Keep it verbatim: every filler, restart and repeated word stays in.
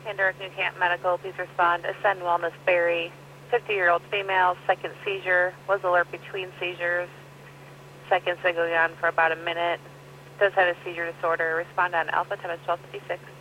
Pandora New Camp Medical, please respond. Ascend Wellness Berry, fifty-year-old female, second seizure, was alert between seizures. Seconds been going on for about a minute. Does have a seizure disorder. Respond on Alpha, time is twelve fifty-six.